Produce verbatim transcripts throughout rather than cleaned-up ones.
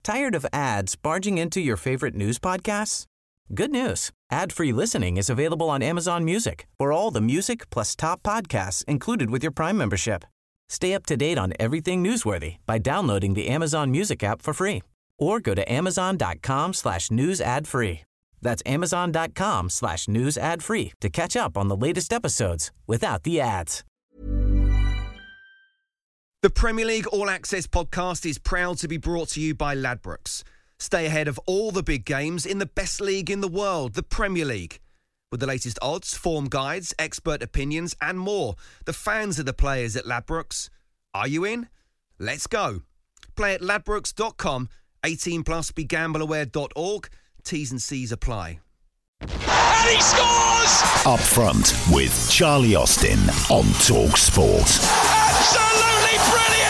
Tired of ads barging into your favorite news podcasts? Good news. Ad-free listening is available on Amazon Music for all the music plus top podcasts included with your Prime membership. Stay up to date on everything newsworthy by downloading the Amazon Music app for free or go to amazon.com slash news ad free. That's amazon.com slash news ad free to catch up on the latest episodes without the ads. The Premier League All Access podcast is proud to be brought to you by Ladbrokes. Stay ahead of all the big games in the best league in the world, the Premier League. With the latest odds, form guides, expert opinions and more, the fans are the players at Ladbrokes. Are you in? Let's go. Play at ladbrokes dot com, eighteen plus, be gamble aware dot org. T's and C's apply. And he scores! Up Front with Charlie Austin on Talk Sport. Absolutely brilliant!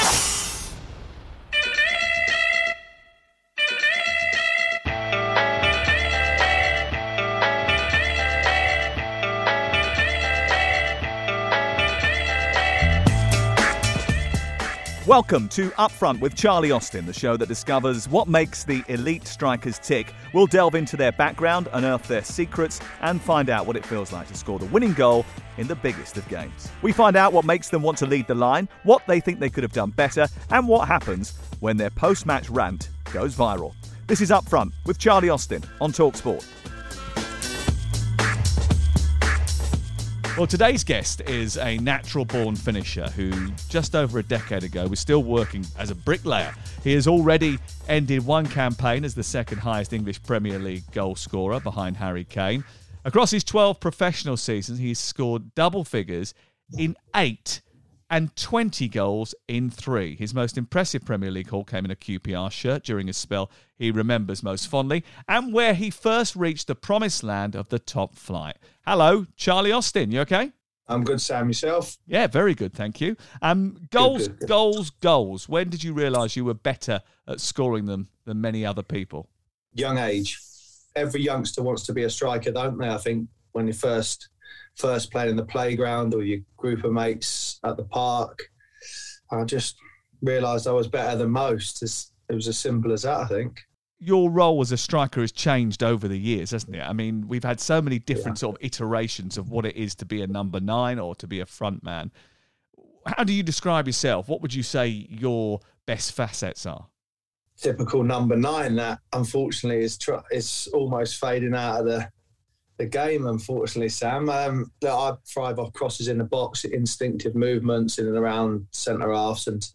Welcome to Up Front with Charlie Austin, the show that discovers what makes the elite strikers tick. We'll delve into their background, unearth their secrets, and find out what it feels like to score the winning goal in the biggest of games. We find out what makes them want to lead the line, what they think they could have done better, and what happens when their post-match rant goes viral. This is Up Front with Charlie Austin on Talk Sport. Well, today's guest is a natural-born finisher who, just over a decade ago, was still working as a bricklayer. He has already ended one campaign as the second highest English Premier League goal scorer behind Harry Kane. Across his twelve professional seasons, he's scored double figures in eight and twenty goals in three. His most impressive Premier League haul came in a Q P R shirt during a spell he remembers most fondly, and where he first reached the promised land of the top flight. Hello, Charlie Austin. You okay? I'm good, Sam. Yourself? Yeah, very good, thank you. Um, goals, good, good, good. goals, goals. When did you realise you were better at scoring them than many other people? Young age. Every youngster wants to be a striker, don't they? I think when you first first played in the playground or your group of mates at the park, I just realised I was better than most. It's, it was as simple as that, I think. Your role as a striker has changed over the years, hasn't it? I mean, we've had so many different yeah. sort of iterations of what it is to be a number nine or to be a front man. How do you describe yourself? What would you say your best facets are? Typical number nine that, unfortunately, is tr- is almost fading out of the the game, unfortunately, Sam. Um, I thrive off crosses in the box, instinctive movements in and around centre halves, and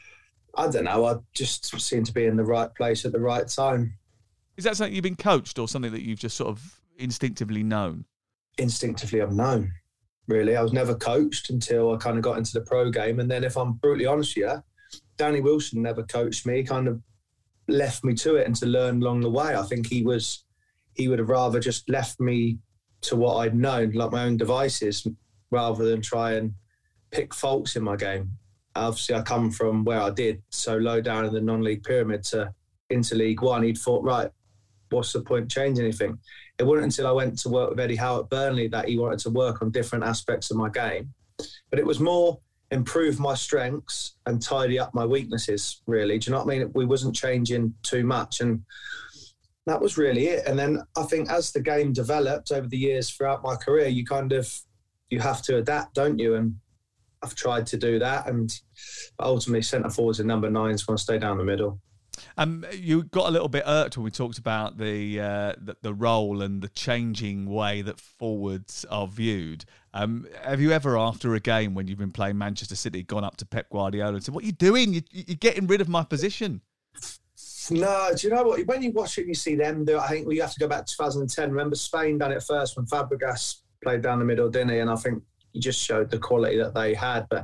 I don't know, I just seem to be in the right place at the right time. Is that something you've been coached or something that you've just sort of instinctively known? Instinctively, I've known, really. I was never coached until I kind of got into the pro game. And then if I'm brutally honest with you, Danny Wilson never coached me, kind of left me to it and to learn along the way. I think he was, he would have rather just left me to what I'd known, like my own devices, rather than try and pick faults in my game. Obviously, I come from where I did, so low down in the non-league pyramid to into League One. He'd thought, right, what's the point changing anything? It wasn't until I went to work with Eddie Howe at Burnley that he wanted to work on different aspects of my game. But it was more improve my strengths and tidy up my weaknesses, really. Do you know what I mean? We wasn't changing too much. And that was really it. And then I think as the game developed over the years throughout my career, you kind of, you have to adapt, don't you? And I've tried to do that, and ultimately centre forwards and number nines want to stay down the middle. Um, you got a little bit irked when we talked about the, uh, the the role and the changing way that forwards are viewed. Um, have you ever, after a game when you've been playing Manchester City, gone up to Pep Guardiola and said, "What are you doing? You, you're getting rid of my position"? No, do you know what? When you watch it and you see them do it, I think we have to go back to two thousand ten. Remember Spain done it first when Fabregas played down the middle, didn't he? And I think he just showed the quality that they had. But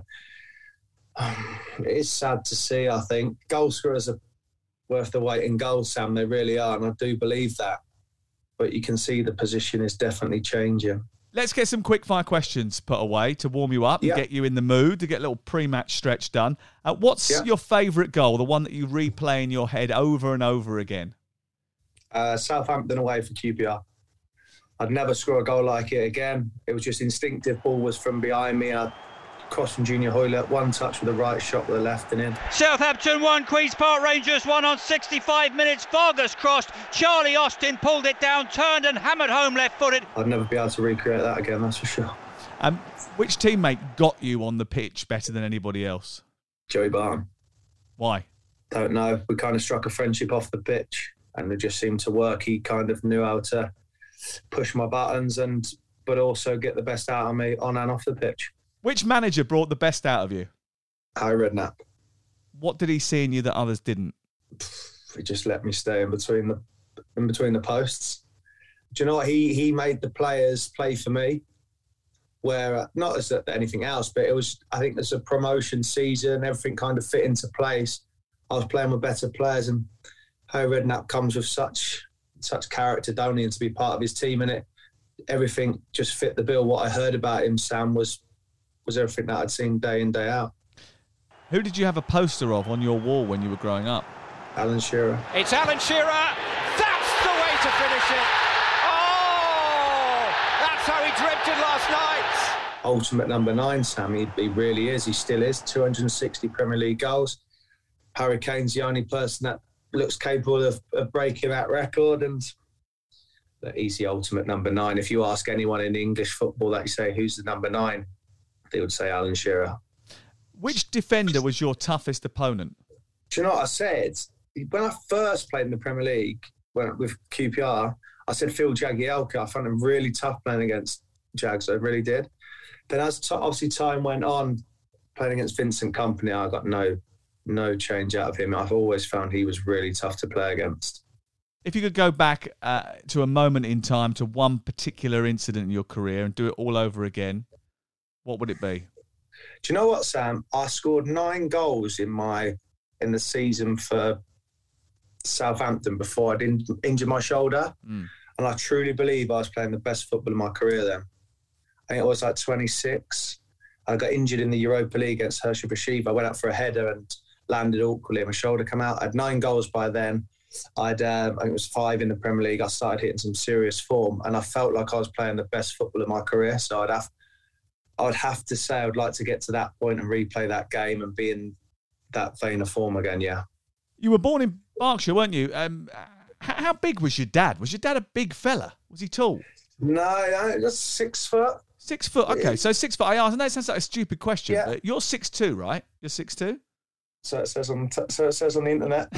um, it is sad to see, I think. Goal scorers are worth the weight in gold, Sam. They really are, and I do believe that. But you can see the position is definitely changing. Let's get some quick-fire questions put away to warm you up and yeah. get you in the mood, to get a little pre-match stretch done. Uh, what's yeah. your favourite goal, the one that you replay in your head over and over again? Uh, Southampton away for Q P R. I'd never score a goal like it again. It was just instinctive. Ball was from behind me. I cross from Junior Hoylett, one touch with the right, shot with the left and in. Southampton one, Queen's Park Rangers one on sixty-five minutes. Vargas crossed, Charlie Austin pulled it down, turned and hammered home left-footed. I'd never be able to recreate that again, that's for sure. Um, which teammate got you on the pitch better than anybody else? Joey Barton. Why? Don't know. We kind of struck a friendship off the pitch and it just seemed to work. He kind of knew how to push my buttons and but also get the best out of me on and off the pitch. Which manager brought the best out of you? Harry Redknapp. What did he see in you that others didn't? He just let me stay in between the in between the posts. Do you know what? He he made the players play for me. Where uh, not as anything else, but it was. I think there's a promotion season. Everything kind of fit into place. I was playing with better players, and Harry Redknapp comes with such such character, don't he? And to be part of his team, and it everything just fit the bill. What I heard about him, Sam, was was everything that I'd seen day in, day out. Who did you have a poster of on your wall when you were growing up? Alan Shearer. It's Alan Shearer. That's the way to finish it. Oh, that's how he dreamt it last night. Ultimate number nine, Sam. He, he really is. He still is. two hundred sixty Premier League goals. Harry Kane's the only person that looks capable of, of breaking that record, and he's the ultimate number nine. If you ask anyone in English football that you say who's the number nine, they would say Alan Shearer. Which defender was your toughest opponent? Do you know what I said? When I first played in the Premier League when, with Q P R, I said Phil Jagielka. I found him really tough playing against Jags. I really did. Then as t- obviously time went on, playing against Vincent Kompany, I got no no change out of him. I've always found he was really tough to play against. If you could go back uh, to a moment in time, to one particular incident in your career and do it all over again, what would it be? Do you know what, Sam? I scored nine goals in my in the season for Southampton before I didn't injure my shoulder. Mm. And I truly believe I was playing the best football of my career then. I think it was like twenty-six. I got injured in the Europa League against Hershey Beersheva. I went out for a header and landed awkwardly. My shoulder came out. I had nine goals by then. I'd, uh, I think it was five in the Premier League. I started hitting some serious form and I felt like I was playing the best football of my career. So I'd have, I would have to say I'd like to get to that point and replay that game and be in that vein of form again, yeah. You were born in Berkshire, weren't you? Um, how big was your dad? Was your dad a big fella? Was he tall? No, just six foot. Six foot, okay. So six foot. I asked, and that sounds like a stupid question, yeah. But you're six two, right? You're six two? So it says on. T- so it says on the internet.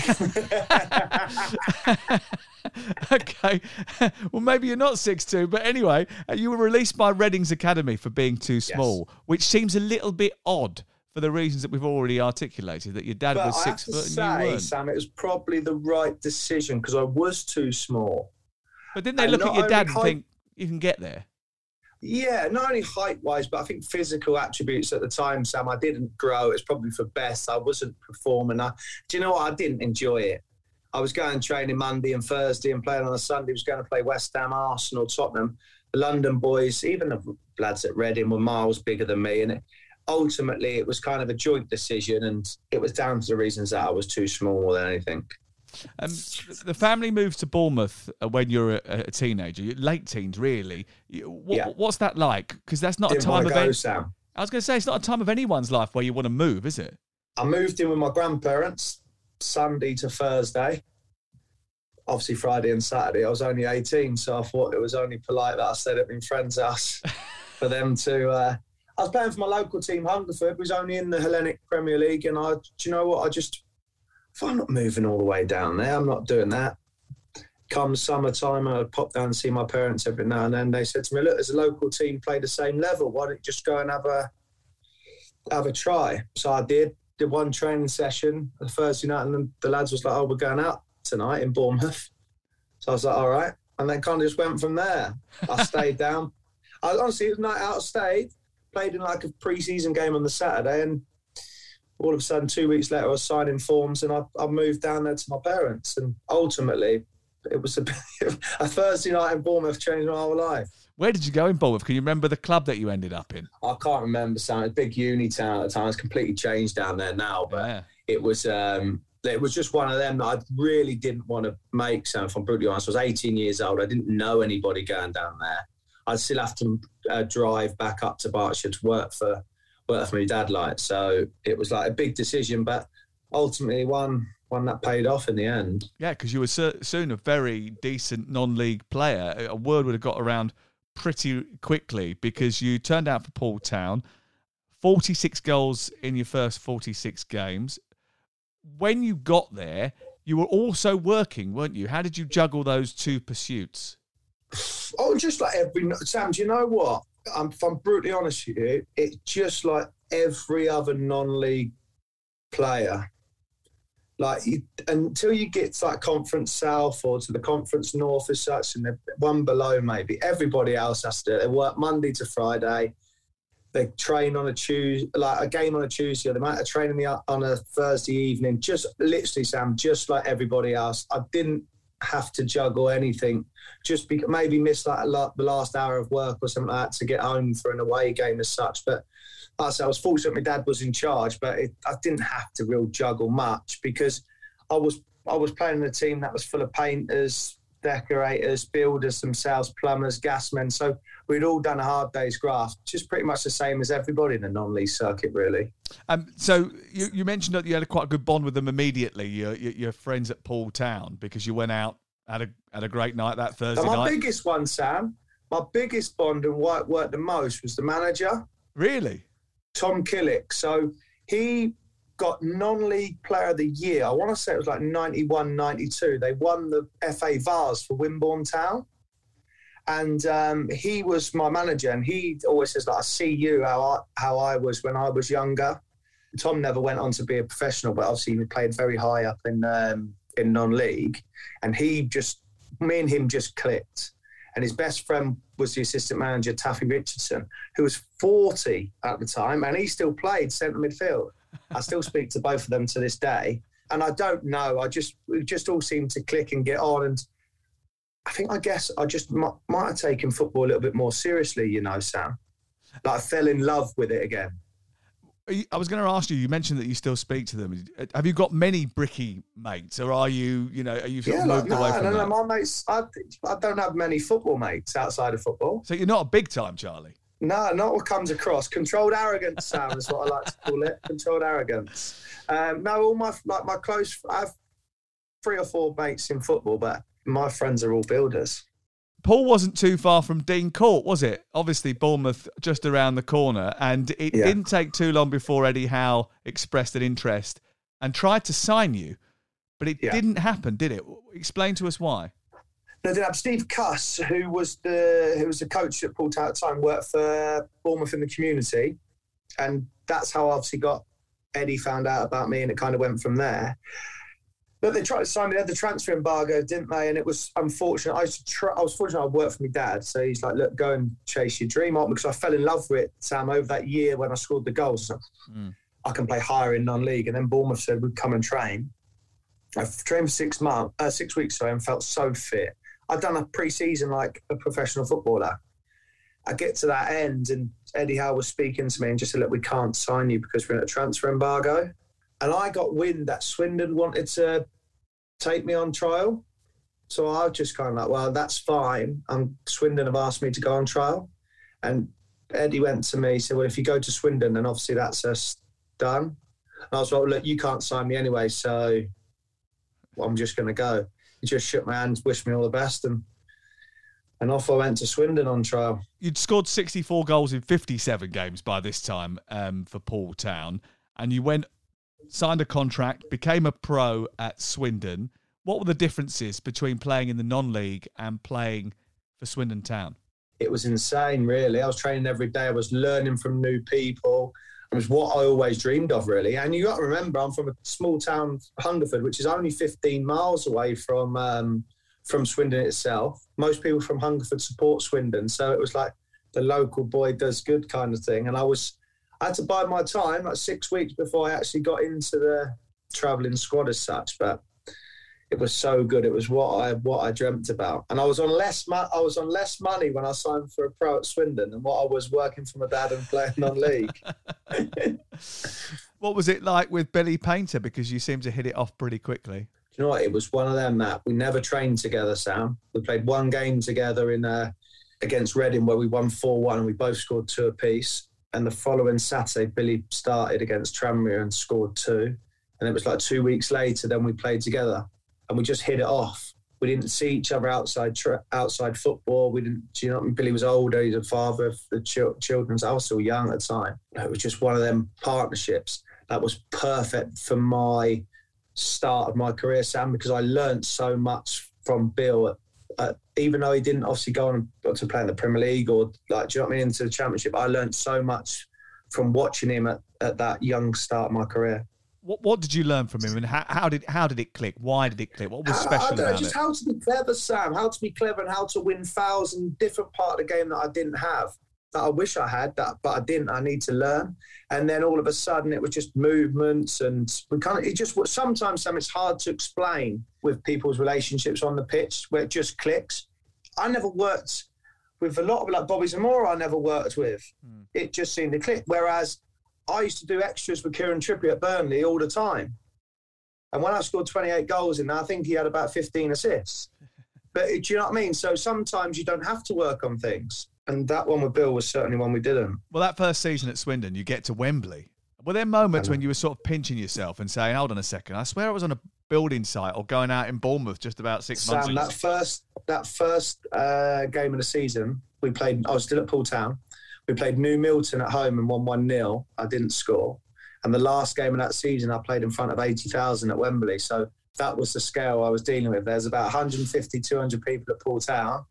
Okay. Well, maybe you're not six two, but anyway, you were released by Reading's Academy for being too small, yes. Which seems a little bit odd for the reasons that we've already articulated. That your dad but was I six have to foot say, and you weren't. Sam, it was probably the right decision because I was too small. But didn't they and look at your dad and height- think you can get there? Yeah, not only height-wise, but I think physical attributes at the time, Sam, I didn't grow. It's probably for best. I wasn't performing. I, do you know what? I didn't enjoy it. I was going training Monday and Thursday and playing on a Sunday. I was going to play West Ham, Arsenal, Tottenham. The London boys, even the lads at Reading were miles bigger than me. And it, ultimately, it was kind of a joint decision. And it was down to the reasons that I was too small more than anything. Um, the family moves to Bournemouth when you're a, a teenager, late teens, really. What, yeah. What's that like? Because that's not Didn't a time of go, any- Sam. I was going to say, it's not a time of anyone's life where you want to move, is it? I moved in with my grandparents Sunday to Thursday. Obviously, Friday and Saturday. I was only eighteen, so I thought it was only polite that I stayed at my friend's house for them to. Uh, I was playing for my local team, Hungerford. Was only in the Hellenic Premier League, and I, do you know what? I just. If I'm not moving all the way down there, I'm not doing that. Come summertime, I'd pop down and see my parents every now and then. They said to me, look, there's a local team play the same level. Why don't you just go and have a have a try? So I did, did one training session the Thursday night, and the lads was like, oh, we're going out tonight in Bournemouth. So I was like, all right. And then kind of just went from there. I stayed down. I honestly, it was a night out, I stayed, played in like a pre-season game on the Saturday, and all of a sudden, two weeks later, I was signing forms and I, I moved down there to my parents. And ultimately, it was a, a Thursday night in Bournemouth changed my whole life. Where did you go in Bournemouth? Can you remember the club that you ended up in? I can't remember, Sam. It's a big uni town at the time. It's completely changed down there now. But yeah. it was um, it was just one of them that I really didn't want to make, Sam, if I'm brutally honest. I was eighteen years old. I didn't know anybody going down there. I'd still have to uh, drive back up to Berkshire to work for worked for my dad, like. So it was like a big decision, but ultimately one one that paid off in the end. Yeah, because you were so, soon a very decent non-league player. A word would have got around pretty quickly because you turned out for Paul Town, forty-six goals in your first forty-six games. When you got there, you were also working, weren't you? How did you juggle those two pursuits? Oh, just like every... Sam, do you know what? I'm, if I'm brutally honest with you, it's just like every other non-league player. Like, you, until you get to like Conference South or to the Conference North as such, and the one below maybe, everybody else has to... They work Monday to Friday. They train on a Tuesday, like a game on a Tuesday, or they might have training on a Thursday evening. Just literally, Sam, just like everybody else. I didn't have to juggle anything. Just be, maybe miss like a, the last hour of work or something like that to get home for an away game as such. But like I said, I was fortunate my dad was in charge, but it, I didn't have to real juggle much because I was I was playing in a team that was full of painters, decorators, builders themselves, plumbers, gasmen. So we'd all done a hard day's graft, just pretty much the same as everybody in the non-league circuit, really. Um, so you, you mentioned that you had a quite a good bond with them immediately, your, your, your friends at Paul Town, because you went out, had a, had a great night that Thursday my night. My biggest one, Sam, my biggest bond and what worked the most was the manager. Really? Tom Killick. So he got non-league player of the year. I want to say it was like ninety-one, ninety-two. They won the F A Vase for Wimborne Town. And um, he was my manager, and he always says, like, I see you, how I, how I was when I was younger. Tom never went on to be a professional, but obviously he played very high up in um, in non-league. And he just, me and him just clicked. And his best friend was the assistant manager, Taffy Richardson, who was forty at the time, and he still played centre midfield. I still speak to both of them to this day. And I don't know, I just, we just all seemed to click and get on. And I think, I guess I just might, might have taken football a little bit more seriously, you know, Sam. Like, I fell in love with it again. I was going to ask you, you mentioned that you still speak to them. Have you got many bricky mates, or are you, you know, are you sort yeah, of moved like, away no, from no, that? no, my mates, I, I don't have many football mates outside of football. So you're not a big time, Charlie? No, not what comes across. Controlled arrogance, Sam, is what I like to call it. Controlled arrogance. Um, no, all my, like my close, I have three or four mates in football, but my friends are all builders. Paul wasn't too far from Dean Court, was it? Obviously, Bournemouth just around the corner, and it Yeah. didn't take too long before Eddie Howe expressed an interest and tried to sign you, but it Yeah. didn't happen, did it? Explain to us why. No, they had Steve Cuss, who was the who was the coach at Paul Town at the time, worked for Bournemouth in the community, and that's how I obviously got Eddie found out about me, and it kind of went from there. But they tried to sign me. They had the transfer embargo, didn't they? And it was unfortunate. I, used to try, I was fortunate I worked for my dad. So he's like, look, go and chase your dream on, because I fell in love with it, Sam, over that year when I scored the goals. So mm. I can play higher in non-league. And then Bournemouth said, we'd come and train. I trained for six months, uh, six weeks, sorry, and felt so fit. I'd done a pre-season like a professional footballer. I get to that end, and Eddie Howe was speaking to me and just said, look, we can't sign you because we're in a transfer embargo. And I got wind that Swindon wanted to take me on trial. So I was just kind of like, well, that's fine. Um, Swindon have asked me to go on trial. And Eddie went to me, said, well, if you go to Swindon, then obviously that's us done. And I was like, well, look, you can't sign me anyway, so well, I'm just going to go. He just shook my hand, wished me all the best, and and off I went to Swindon on trial. You'd scored sixty-four goals in fifty-seven games by this time um, for Paul Town, and you went, signed a contract, became a pro at Swindon. What were the differences between playing in the non-league and playing for Swindon Town? It was insane, really. I was training every day. I was learning from new people. It was what I always dreamed of, really. And you got to remember, I'm from a small town, Hungerford, which is only fifteen miles away from um, from Swindon itself. Most people from Hungerford support Swindon. So it was like the local boy does good kind of thing. And I was... I had to bide my time, like six weeks before I actually got into the travelling squad as such. But it was so good. It was what I what I dreamt about. And I was on less mo- I was on less money when I signed for a pro at Swindon than what I was working for my dad and playing non-league. What was it like with Billy Painter? Because you seemed to hit it off pretty quickly. Do you know what? It was one of them that we never trained together, Sam. We played one game together in uh, against Reading where we won four one and we both scored two apiece. And the following Saturday, Billy started against Tranmere and scored two. And it was like two weeks later, then we played together and we just hit it off. We didn't see each other outside tra- outside football. We didn't, you know, Billy was older. He's a father of the ch- children. I was still young at the time. It was just one of them partnerships that was perfect for my start of my career, Sam, because I learned so much from Bill. Uh, even though he didn't obviously go on to play in the Premier League or, like, do you know what I mean, into the Championship, I learned so much from watching him at, at that young start of my career. What What did you learn from him, and how, how did how did it click? Why did it click? What was special I, I don't know, about just it? how to be clever, Sam. How to be clever and how to win fouls and different part of the game that I didn't have, that I wish I had, that but I didn't. I need to learn. And then all of a sudden, it was just movements, and we kind of it just sometimes, Sam, it's hard to explain with people's relationships on the pitch where it just clicks. I never worked with a lot of like Bobby Zamora. I never worked with. Mm. It just seemed to click. Whereas I used to do extras with Kieran Trippier at Burnley all the time. And when I scored twenty-eight goals in there, I think he had about fifteen assists. But do you know what I mean? So sometimes you don't have to work on things. And that one with Bill was certainly one we didn't. Well, that first season at Swindon, you get to Wembley. Were there moments when you were sort of pinching yourself and saying, hold on a second, I swear I was on a building site or going out in Bournemouth just about six Sam, months ago? that first, that first uh, game of the season, we played, I was still at Poole Town. We played New Milton at home and won one nil. I didn't score. And the last game of that season, I played in front of eighty thousand at Wembley. So that was the scale I was dealing with. There's about one hundred fifty, two hundred people at Poole Town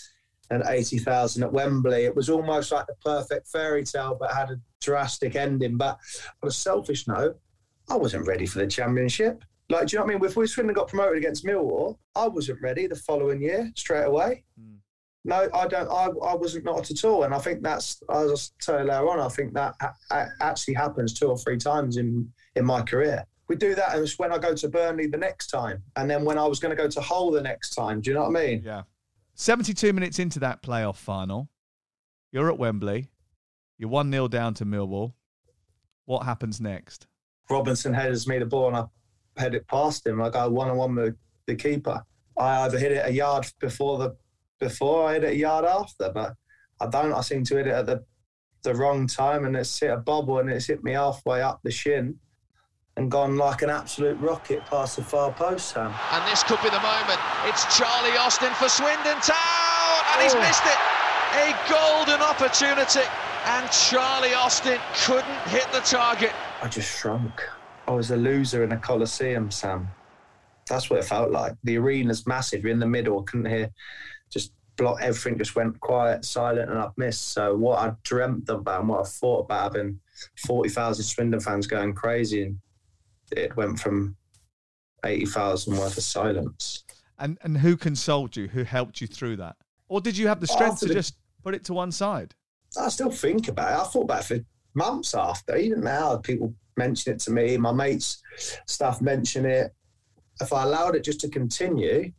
and eighty thousand at Wembley. It was almost like the perfect fairy tale, but had a drastic ending. But on a selfish note, I wasn't ready for the Championship. Like, do you know what I mean? If we Swindon got promoted against Millwall, I wasn't ready the following year straight away. Mm. No, I don't. I, I wasn't not at all. And I think that's, I was telling you later on, I think that a- actually happens two or three times in, in my career. We do that, and it's when I go to Burnley the next time. And then when I was going to go to Hull the next time. Do you know what I mean? Yeah. seventy-two minutes into that playoff final, you're at Wembley. You're one nil down to Millwall. What happens next? Robinson headers me the ball, and I head it past him. I go one-on-one with the keeper. I either hit it a yard before the before I hit it a yard after, but I don't. I seem to hit it at the the wrong time, and it's hit a bubble, and it's hit me halfway up the shin and gone like an absolute rocket past the far post, Sam. And this could be the moment. It's Charlie Austin for Swindon Town, and he's oh. missed it. A golden opportunity, and Charlie Austin couldn't hit the target. I just shrunk. I was a loser in a Coliseum, Sam. That's what it felt like. The arena's massive. You're in the middle. I couldn't hear. Just block. Everything just went quiet, silent, and I've missed. So what I dreamt about and what I thought about having forty thousand Swindon fans going crazy, and it went from eighty thousand worth of silence. And and who consoled you? Who helped you through that? Or did you have the strength after to the, just put it to one side? I still think about it. I thought about it for months after. Even now, people mention it to me. My mates, staff mention it. If I allowed it just to continue,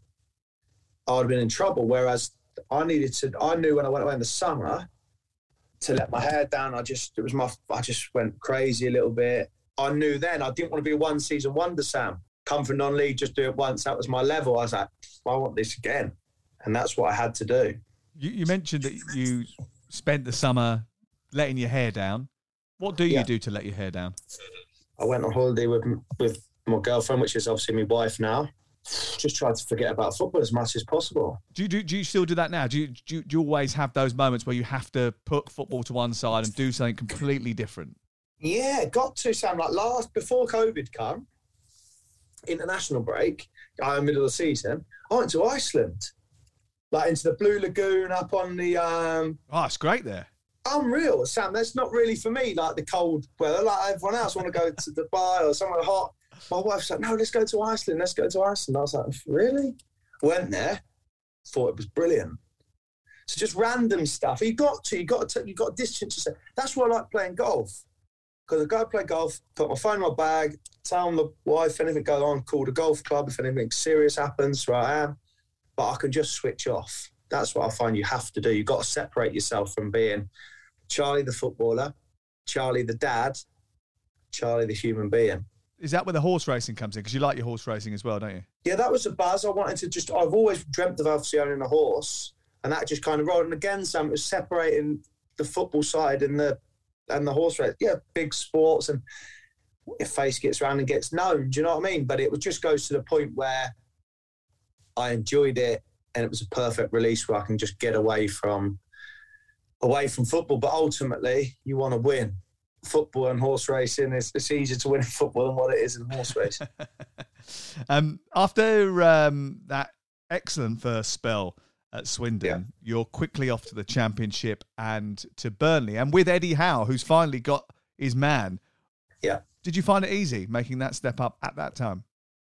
I would have been in trouble. Whereas I needed to, I knew when I went away in the summer to let my hair down. I just, it was my, I just went crazy a little bit. I knew then I didn't want to be a one season wonder, Sam. Come from non-league, just do it once. That was my level. I was like, I want this again. And that's what I had to do. You, you mentioned that you spent the summer letting your hair down. What do you yeah. do to let your hair down? I went on holiday with with my girlfriend, which is obviously my wife now. Just try to forget about football as much as possible. Do you do, do you still do that now? Do you, do you do you always have those moments where you have to put football to one side and do something completely different? Yeah, got to, Sam. Like last, before COVID come, international break, uh, middle of the season, I went to Iceland. Like into the Blue Lagoon, up on the... Um, oh, it's great there. Unreal, Sam. That's not really for me, like the cold weather. Like everyone else want to go to Dubai or somewhere hot. My wife's like, no, let's go to Iceland. Let's go to Iceland. I was like, really? Went there. Thought it was brilliant. So just random stuff. You got to, you got to, you got to distance yourself. That's why I like playing golf. Because I go play golf, put my phone in my bag, tell my wife anything goes on, call the golf club if anything serious happens, where I am. But I can just switch off. That's what I find you have to do. You've got to separate yourself from being Charlie the footballer, Charlie the dad, Charlie the human being. Is that where the horse racing comes in? Because you like your horse racing as well, don't you? Yeah, that was a buzz. I wanted to just, I've always dreamt of obviously owning a horse. And that just kind of rolled. And again, Sam, it was separating the football side and the and the horse race, yeah, big sports, and your face gets around and gets known. Do you know what I mean? But it just goes to the point where I enjoyed it, and it was a perfect release where I can just get away from away from football. But ultimately, you want to win. Football and horse racing, it's, it's easier to win in football than what it is in horse racing. um, after um, that excellent first spell at Swindon, yeah. you're quickly off to the Championship and to Burnley, and with Eddie Howe, who's finally got his man. Yeah. Did you find it easy making that step up at that time?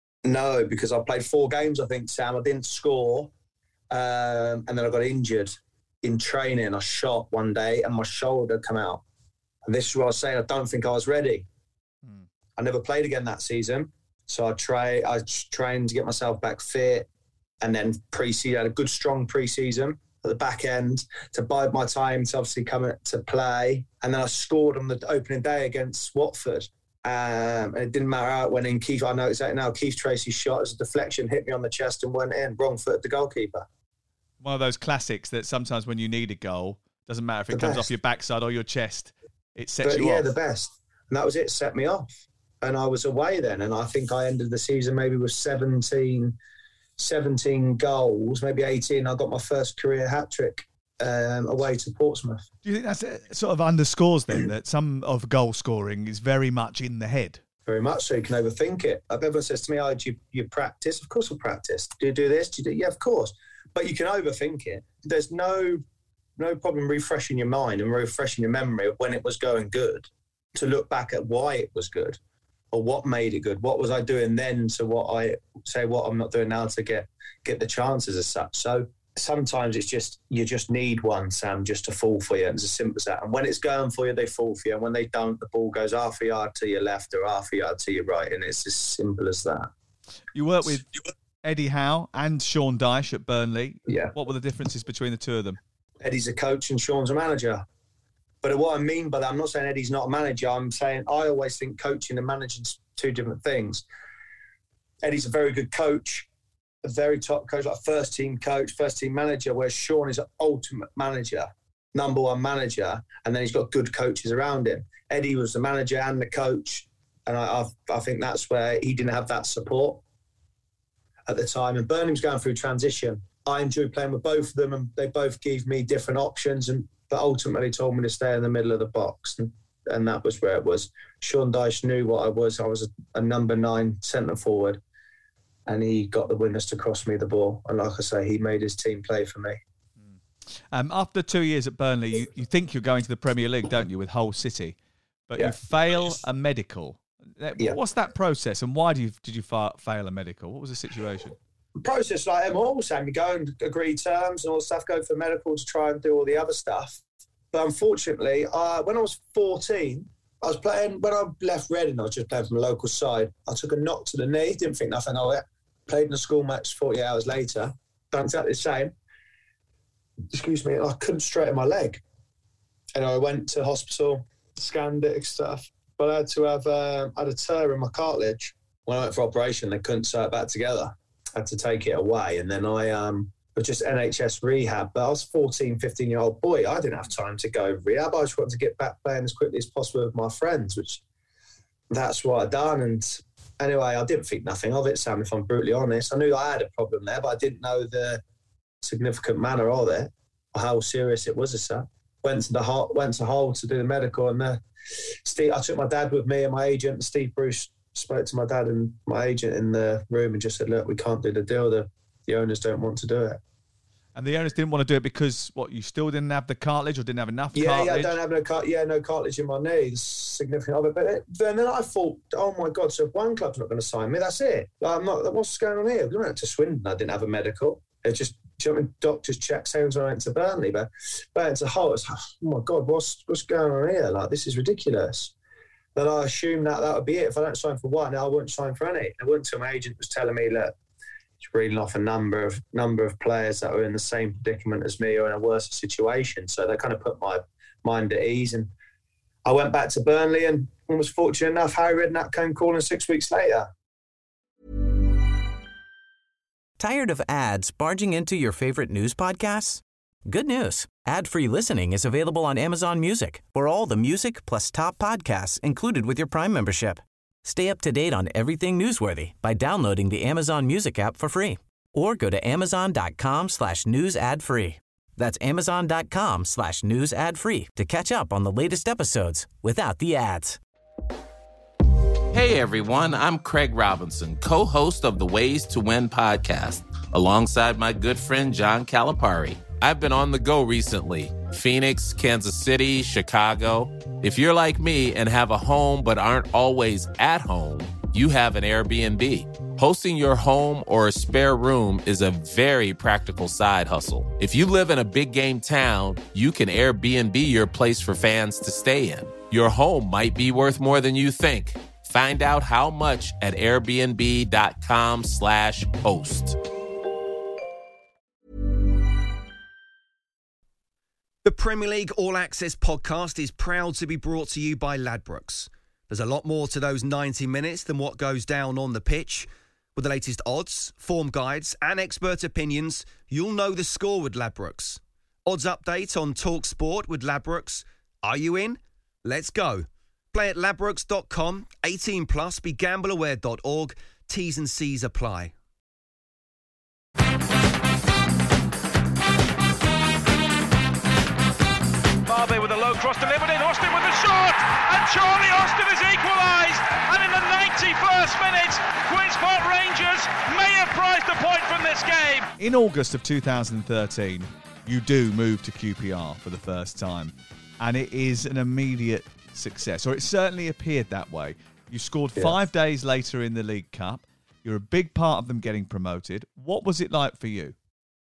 No, because I played four games, I think, Sam. I didn't score, um, and then I got injured in training. I shot one day and my shoulder came out. And this is what I was saying, I don't think I was ready. Hmm. I never played again that season. So I, try, I trained to get myself back fit, and then pre-season, I had a good, strong pre-season at the back end to bide my time to obviously come to play. And then I scored on the opening day against Watford. Um, and it didn't matter how it went in. Keith, I know exactly now, Keith Tracy's shot as a deflection hit me on the chest and went in, wrong foot the goalkeeper. One of those classics that sometimes when you need a goal, doesn't matter if it the comes best. off your backside or your chest, it sets but, you yeah, off. Yeah, the best. And that was it, set me off. And I was away then. And I think I ended the season maybe with seventeen, seventeen goals, maybe eighteen. I got my first career hat-trick um, away to Portsmouth. Do you think that's it, sort of underscores then that some of goal scoring is very much in the head? Very much so. You can overthink it. Everyone says to me, oh, do you, you practice? Of course I practice. Do you do this? Do you do? Yeah, of course. But you can overthink it. There's no no problem refreshing your mind and refreshing your memory of when it was going good, to look back at why it was good or what made it good. What was I doing then to what I say what I'm not doing now to get get the chances as such. So sometimes it's just, you just need one, Sam, just to fall for you. It's as simple as that. And when it's going for you, they fall for you. And when they don't, the ball goes half a yard to your left or half a yard to your right. And it's as simple as that. You work with Eddie Howe and Sean Dyche at Burnley. Yeah. What were the differences between the two of them? Eddie's a coach and Sean's a manager. But what I mean by that, I'm not saying Eddie's not a manager. I'm saying I always think coaching and managing is two different things. Eddie's a very good coach, a very top coach, like first team coach, first team manager, whereas Sean is an ultimate manager, number one manager, and then he's got good coaches around him. Eddie was the manager and the coach, and I, I, I think that's where he didn't have that support at the time. And Burnley was going through transition. I enjoyed playing with both of them, and they both gave me different options, and but ultimately told me to stay in the middle of the box, and, and that was where it was. Sean Dyche knew what I was. I was a, a number nine centre forward, and he got the winners to cross me the ball. And like I say, he made his team play for me. Um, after two years at Burnley, you, you think you're going to the Premier League, don't you, with Hull City? But yeah. you fail a medical. Yeah. What's that process, and why do you, did you fa- fail a medical? What was the situation? Process like them all, Sam. You go and agree terms and all the stuff, go for medical to try and do all the other stuff. But unfortunately, uh, when I was fourteen, I was playing, when I left Reading, I was just playing from a local side. I took a knock to the knee, didn't think nothing of it. Played in a school match forty hours later, done exactly the same. Excuse me, I couldn't straighten my leg. And I went to hospital, scanned it and stuff. But I had to have uh, I had a tear in my cartilage. When I went for operation, they couldn't sew it back together. I had to take it away. And then I um, was just N H S rehab. But I was a fourteen, fifteen-year-old boy. I didn't have time to go rehab. I just wanted to get back playing as quickly as possible with my friends, which that's what I done. And anyway, I didn't think nothing of it, Sam, if I'm brutally honest. I knew I had a problem there, but I didn't know the significant manner of it or how serious it was as such. Went to the Hull, went to Hull to do the medical, and the, Steve, I took my dad with me and my agent, and Steve Bruce spoke to my dad and my agent in the room and just said, look, we can't do the deal. The, the owners don't want to do it. And the owners didn't want to do it because, what, you still didn't have the cartilage or didn't have enough yeah, cartilage? Yeah, I don't have no car- yeah, no cartilage in my knee. It's significant of it. But it, then I thought, oh my God, so if one club's not going to sign me, that's it. Like, I'm not, what's going on here? We went to Swindon, I didn't have a medical. It just, do you know what I mean? Doctors checked, same as when I went to Burnley, but but it's a Hull. It's, oh my God, what's what's going on here? Like, this is ridiculous. Then I assumed that that would be it. If I don't sign for one, I wouldn't sign for any. It wasn't until my agent was telling me, look, he's reading off a number of number of players that were in the same predicament as me or in a worse situation. So that kind of put my mind at ease. And I went back to Burnley, and was fortunate enough, Harry Redknapp came calling six weeks later. Tired of ads barging into your favorite news podcasts? Good news. Ad-free listening is available on Amazon Music for all the music plus top podcasts included with your Prime membership. Stay up to date on everything newsworthy by downloading the Amazon Music app for free or go to amazon.com slash news ad free. That's amazon.com slash news ad free to catch up on the latest episodes without the ads. Hey everyone, I'm Craig Robinson, co-host of the Ways to Win podcast, alongside my good friend John Calipari. I've been on the go recently. Phoenix, Kansas City, Chicago. If you're like me and have a home but aren't always at home, you have an Airbnb. Hosting your home or a spare room is a very practical side hustle. If you live in a big game town, you can Airbnb your place for fans to stay in. Your home might be worth more than you think. Find out how much at airbnb.com slash host. The Premier League All Access podcast is proud to be brought to you by Ladbrokes. There's a lot more to those ninety minutes than what goes down on the pitch. With the latest odds, form guides and expert opinions, you'll know the score with Ladbrokes. Odds update on Talk Sport with Ladbrokes. Are you in? Let's go. Play at ladbrokes dot com, eighteen plus, be gamble aware dot org. T's and C's apply. Barbe with a low cross delivered in, Austin with a shot, and Charlie Austin has equalised, and in the ninety-first minute, Queen's Park Rangers may have prized a point from this game. In August of two thousand thirteen, you do move to Q P R for the first time, and it is an immediate success, or it certainly appeared that way. You scored yeah. five days later in the League Cup. You're a big part of them getting promoted. What was it like for you?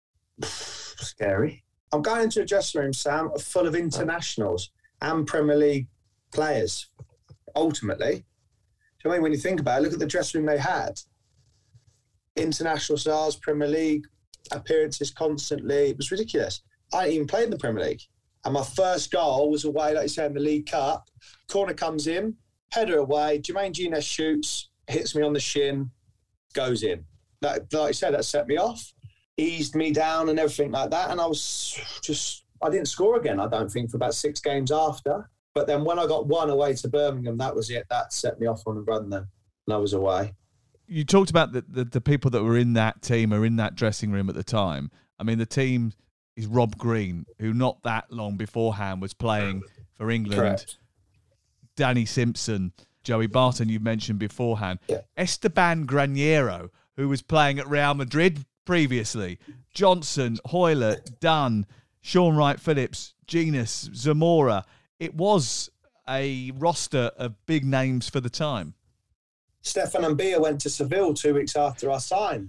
Scary. I'm going into a dressing room, Sam, full of internationals and Premier League players, ultimately. Do you know what I mean? When you think about it, look at the dressing room they had. International stars, Premier League appearances constantly. It was ridiculous. I didn't even play in the Premier League. And my first goal was away, like you say, in the League Cup. Corner comes in, header away. Jermaine Gines shoots, hits me on the shin, goes in. That, like I said, that set me off. Eased me down and everything like that. And I was just, I didn't score again, I don't think, for about six games after. But then when I got one away to Birmingham, that was it. That set me off on the run then. And I was away. You talked about the, the, the people that were in that team or in that dressing room at the time. I mean, the team is Rob Green, who not that long beforehand was playing for England. Correct. Danny Simpson, Joey Barton, you mentioned beforehand. Yeah. Esteban Graniero, who was playing at Real Madrid previously. Johnson, Hoylett, Dunn, Sean Wright-Phillips, Genius, Zamora. It was a roster of big names for the time. Stefan Ambia went to Seville two weeks after I signed.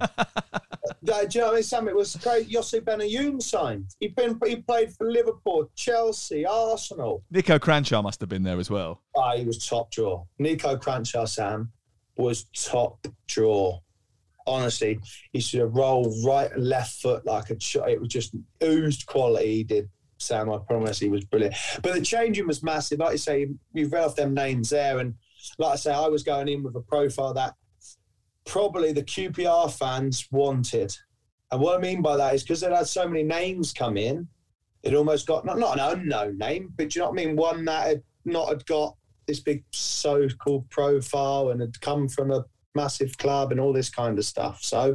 Do you know what I mean, Sam? It was great. Yossi Benayoun signed. He'd been, he played for Liverpool, Chelsea, Arsenal. Nico Cranshaw must have been there as well. Oh, he was top draw. Nico Cranshaw, Sam, was top draw. Honestly, he should have rolled right and left foot like a shot. It was just oozed quality he did, Sam. I promise he was brilliant. But the changing was massive. Like you say, you've read off them names there. And like I say, I was going in with a profile that probably the Q P R fans wanted. And what I mean by that is because they had so many names come in, it almost got, not, not an unknown name, but do you know what I mean? One that had not had got this big so-called profile and had come from a massive club and all this kind of stuff. So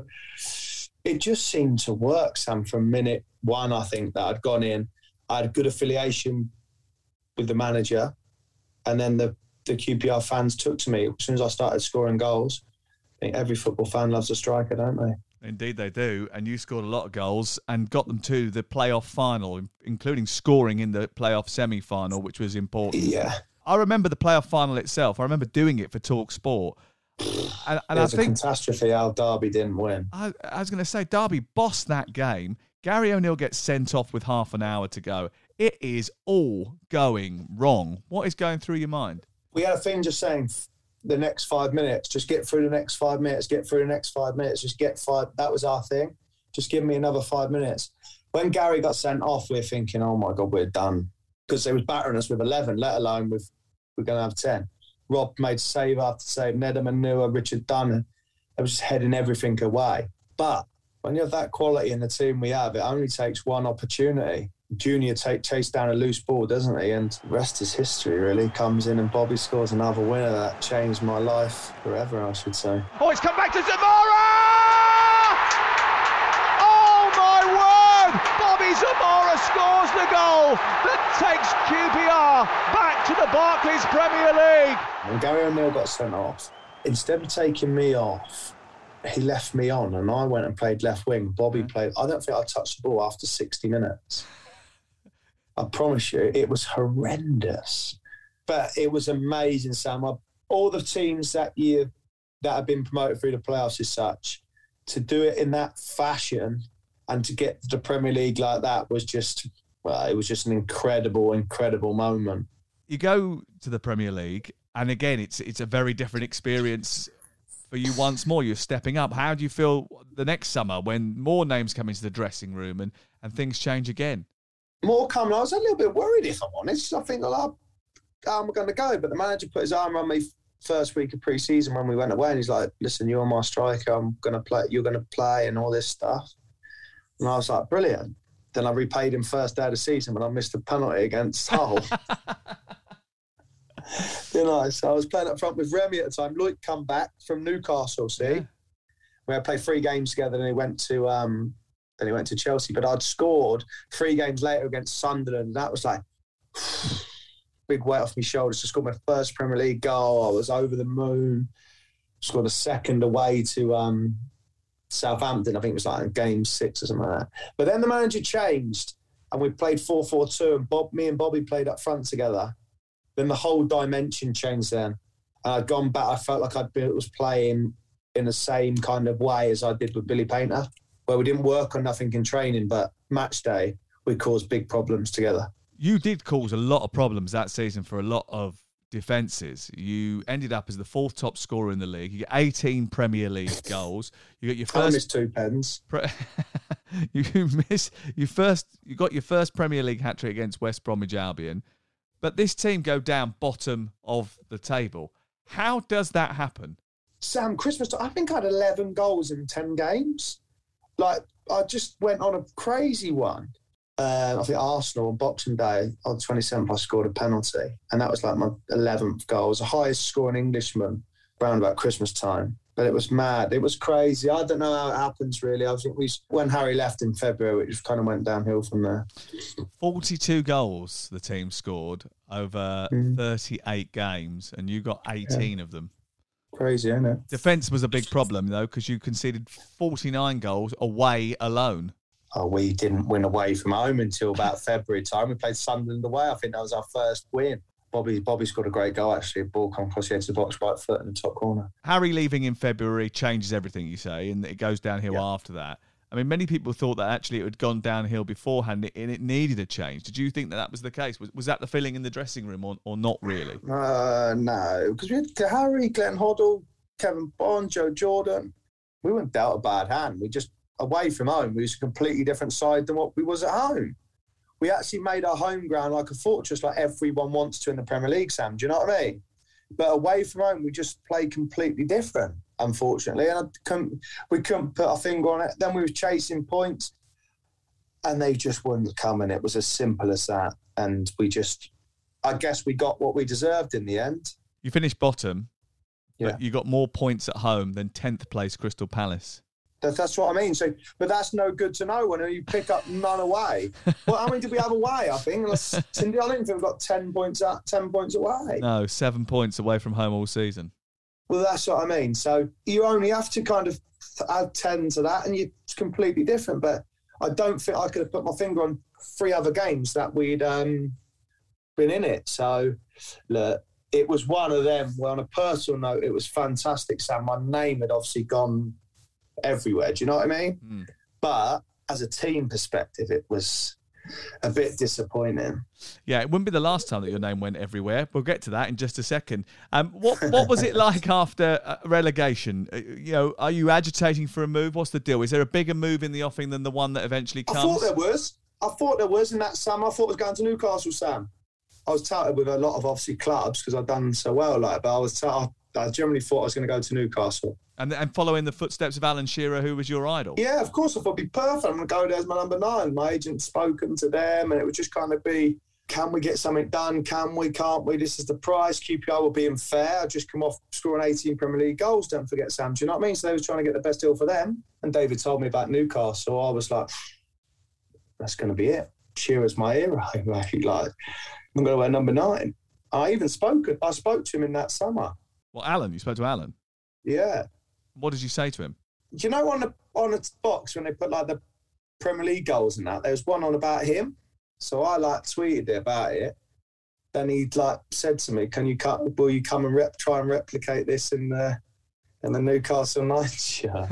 it just seemed to work, Sam, from minute one, I think, that I'd gone in. I had a good affiliation with the manager, and then the, the Q P R fans took to me as soon as I started scoring goals. I think every football fan loves a striker, don't they? Indeed they do, and you scored a lot of goals and got them to the playoff final, including scoring in the playoff semi-final, which was important. Yeah. I remember the playoff final itself. I remember doing it for Talk Sport. And, and it was I think, a catastrophe how Derby didn't win. I, I was going to say, Derby bossed that game. Gary O'Neill gets sent off with half an hour to go. It is all going wrong. What is going through your mind? We had a thing just saying the next five minutes, just get through the next five minutes, get through the next five minutes, just get five. That was our thing. Just give me another five minutes. When Gary got sent off, we we're thinking, oh my God, we're done. Because they was battering us with eleven, let alone with we're going to have ten. Rob made save after save. Nedum and Nua, Richard Dunn. It was just heading everything away. But when you have that quality in the team we have, it only takes one opportunity. Junior take chase down a loose ball, doesn't he? And the rest is history, really. Comes in and Bobby scores another winner. That changed my life forever, I should say. Oh, it's come back to Zamora! Oh, my word! Bobby Zamora scores the goal that takes Q P R back to the Barclays Premier League. When Gary O'Neill got sent off, instead of taking me off, he left me on and I went and played left wing. Bobby played, I don't think I touched the ball after sixty minutes. I promise you, it was horrendous. But it was amazing, Sam. I, all the teams that year that have been promoted through the playoffs as such, to do it in that fashion and to get to the Premier League like that was just, well, it was just an incredible, incredible moment. You go to the Premier League, and again, it's it's a very different experience for you once more. You're stepping up. How do you feel the next summer when more names come into the dressing room and, and things change again? More coming. I was a little bit worried, if I'm honest. I think, well, how am I going to go? But the manager put his arm around me first week of pre-season when we went away, and he's like, listen, you're my striker. I'm going to play. You're going to play and all this stuff. And I was like, brilliant. Then I repaid him first day of the season when I missed a penalty against Hull. You know, so I was playing up front with Remy at the time. Lloyd come back from Newcastle, see? Yeah. We had played three games together, and he went to... Um, Then he went to Chelsea, but I'd scored three games later against Sunderland. That was like big weight off my shoulders. To score my first Premier League goal, I was over the moon. Scored a second away to um, Southampton. I think it was like game six or something like that. But then the manager changed, and we played four four two, and Bob, me and Bobby played up front together. Then the whole dimension changed then. And I'd gone back. I felt like I'd been, was playing in the same kind of way as I did with Billy Painter, where we didn't work on nothing in training, but match day, we caused big problems together. You did cause a lot of problems that season for a lot of defences. You ended up as the fourth top scorer in the league. You get eighteen Premier League goals. You got your first... I missed two pens. Pre- you miss you first. You got your first Premier League hat-trick against West Bromwich Albion, but this team go down bottom of the table. How does that happen? Sam, Christmas, I think I had eleven goals in ten games. Like, I just went on a crazy one. Uh, I think Arsenal on Boxing Day, on the twenty-seventh, I scored a penalty. And that was like my eleventh goal. It was the highest scoring Englishman around about Christmas time. But it was mad. It was crazy. I don't know how it happens, really. I think we when Harry left in February, it just kind of went downhill from there. forty-two goals the team scored over mm. thirty-eight games, and you got eighteen yeah. of them. Crazy, isn't it? Defence was a big problem, though, because you conceded forty-nine goals away alone. Oh, we didn't win away from home until about February time. We played Sunderland away. I think that was our first win. Bobby Bobby scored a great goal, actually. A ball come across the edge of the box, right foot in the top corner. Harry leaving in February changes everything, you say, and it goes downhill yeah. after that. I mean, many people thought that actually it had gone downhill beforehand and it needed a change. Did you think that that was the case? Was, was that the feeling in the dressing room or, or not really? Uh, no, because we had Harry, Glenn Hoddle, Kevin Bond, Joe Jordan. We weren't dealt a bad hand. We just, away from home, we was a completely different side than what we was at home. We actually made our home ground like a fortress, like everyone wants to in the Premier League, Sam. Do you know what I mean? But away from home, we just played completely different, unfortunately. And I couldn't, we couldn't put our finger on it. Then we were chasing points, and they just wouldn't come. And it was as simple as that. And we just, I guess we got what we deserved in the end. You finished bottom, yeah. but you got more points at home than tenth place Crystal Palace. That, that's what I mean. So, but that's no good to know when you pick up none away. Well, how many did we have away? I think. Cindy, I don't think we've got ten points out, ten points away. No, seven points away from home all season. Well, that's what I mean. So you only have to kind of add ten to that, and you're completely different. But I don't think I could have put my finger on three other games that we'd um, been in it. So look, it was one of them. Well, on a personal note, it was fantastic, Sam. My name had obviously gone everywhere, do you know what I mean? Mm. But as a team perspective, it was a bit disappointing. Yeah, it wouldn't be the last time that your name went everywhere. We'll get to that in just a second. Um, what what was it like after uh, relegation? Uh, you know, are you agitating for a move? What's the deal? Is there a bigger move in the offing than the one that eventually comes? I thought there was. I thought there was in that Sam. I thought it was going to Newcastle, Sam. I was touted with a lot of obviously clubs because I'd done so well, like. But I was, t- I generally thought I was going to go to Newcastle. And and following the footsteps of Alan Shearer, who was your idol. Yeah, of course. I thought it'd be perfect. I'm going to go there as my number nine. My agent's spoken to them, and it would just kind of be, can we get something done? Can we? Can't we? This is the price. Q P R were being fair. I just come off scoring eighteen Premier League goals. Don't forget, Sam. Do you know what I mean? So they were trying to get the best deal for them. And David told me about Newcastle. I was like, that's going to be it. Shearer's my hero. Like, I'm going to wear number nine. I even spoke. I spoke to him in that summer. Well, Alan, you spoke to Alan? Yeah. What did you say to him? Do you know on the on the box when they put like the Premier League goals and that, there was one on about him. So I like tweeted it about it. Then he like said to me, "Can you come? Will you come and rep, try and replicate this in the in the Newcastle Knights shirt?"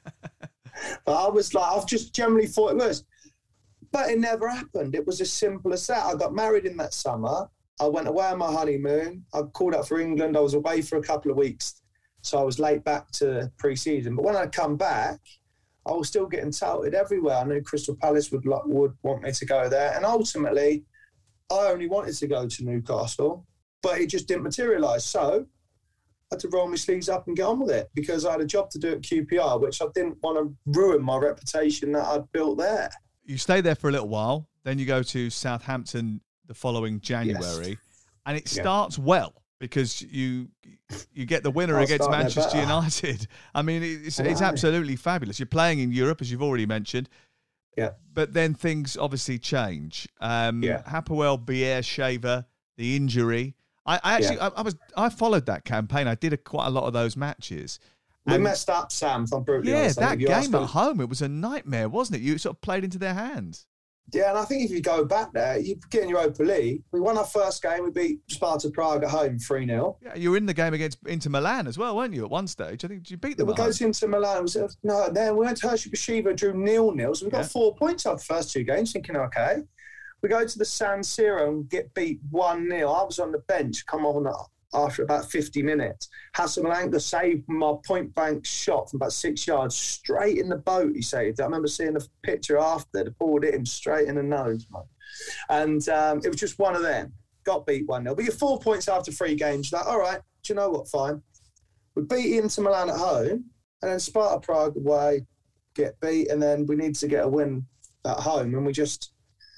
But I was like, I've just generally thought it was, but it never happened. It was as simple as that. I got married in that summer. I went away on my honeymoon. I called up for England. I was away for a couple of weeks. So I was late back to pre-season. But when I come back, I was still getting touted everywhere. I knew Crystal Palace would would want me to go there. And ultimately, I only wanted to go to Newcastle, but it just didn't materialise. So I had to roll my sleeves up and get on with it because I had a job to do at Q P R, which I didn't want to ruin my reputation that I'd built there. You stay there for a little while. Then you go to Southampton the following January. Yes. And it starts yeah. well. Because you you get the winner I'll against Manchester United. I mean, it's wow. it's absolutely fabulous. You're playing in Europe, as you've already mentioned. Yeah. But then things obviously change. Um, yeah. Hapoel Beersheva, the injury. I, I actually, yeah. I, I was, I followed that campaign. I did a, quite a lot of those matches. We and, messed up, Sam. If I'm brutally yeah, honest. that game at home, it was a nightmare, wasn't it? You sort of played into their hands. Yeah, and I think if you go back there, you get in Europa League. We won our first game. We beat Sparta Prague at home three nil. Yeah, you were in the game against Inter Milan as well, weren't you, at one stage? I think you beat them. Yeah, we go to Inter Milan. Was, no, then we went to Hershey Beersheva, drew nil nil. So we got yeah. four points out the first two games, thinking, okay. We go to the San Siro and get beat one nil. I was on the bench, come on after about fifty minutes. Hassan saved my point blank shot from about six yards straight in the boat, he saved. I remember seeing the picture after. The ball hit him straight in the nose, man. And um, it was just one of them. Got beat one nil. But you're four points after three games. You're like, all right, do you know what? Fine. We beat Inter Milan at home and then Sparta Prague away, get beat, and then we need to get a win at home. And we just...